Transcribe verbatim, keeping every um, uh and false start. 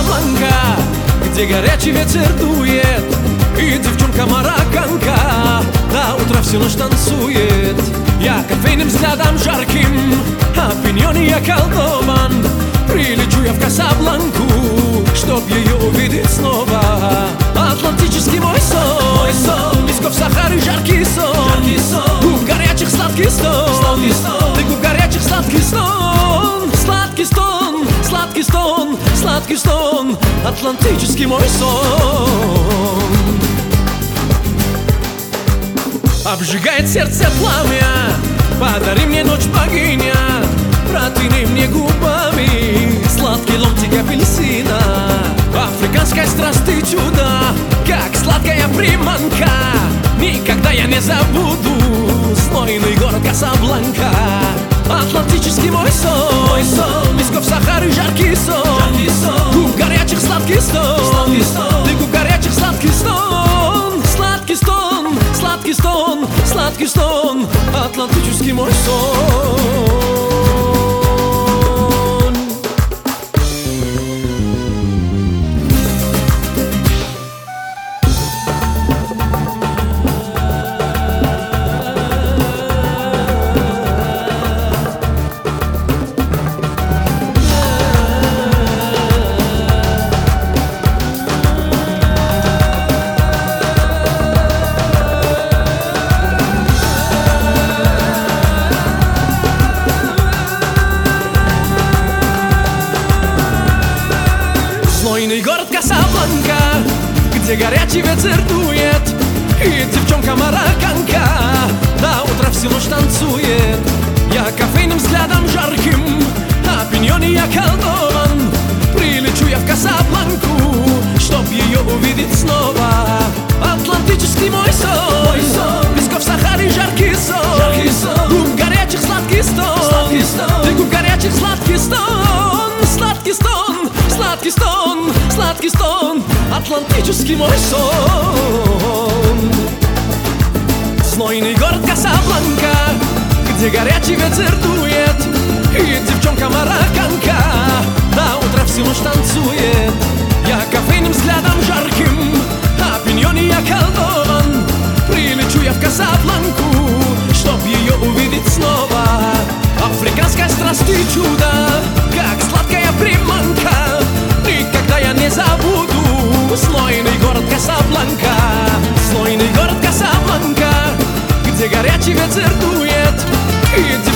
Касабланка, где горячий ветер дует, и девчонка марокканка до утра всю ночь танцует. Я кофейным взглядом жарким, опьянён я колдован. Прилечу я в Касабланку, чтоб ее увидеть снова. Атлантический мой сон, мой сон, песков Сахары жаркий сон, жаркий сон. Губ горячих сладкий стон, сладкий стон. Ты губ горячих сладкий стон, сладкий стон, сладкий стон, сладкий стон. Атлантический мой сон. Обжигает сердце пламя, подари мне ночь, богиня. Протяни мне губами сладкий ломтик апельсина. Африканская страсть и чудо, как сладкая приманка. Никогда я не забуду знойный город Касабланка. Атлантический мой сон, мой сон, песков Сахары жаркий сон, жаркий сон. Губ горячих сладкий стон, сладкий стон. Ты губ горячих сладкий стон, сладкий стон, сладкий стон, сладкий стон. Атлантический мой сон. Знойный город Касабланка, где горячий ветер дует, и девчонка марокканка до утра всю ночь танцует. Я кофейным взглядом жарким, опьянён я колдован. Прилечу я в Касабланку, чтоб ее увидеть снова. Атлантический мой сон, мой сон, песков Сахары жаркий сон, жаркий сон. Губ горячих сладкий стон, сладкий стон. Ты губ горячих сладкий стон, сладкий стон, сладкий стон, сладкий стон. Атлантический мой сон. Знойный город Касабланка, где горячий ветер дует, и девчонка марокканка до утра всю ночь танцует. Я кофейным взглядом жарким, опьянён я колдован. Прилечу я в Касабланку, чтоб ее увидеть снова. Африканская страсть и чудо, как сладкая приманка. Никогда я не забуду знойный город Касабланка. Знойный город Касабланка, где горячий ветер дует, и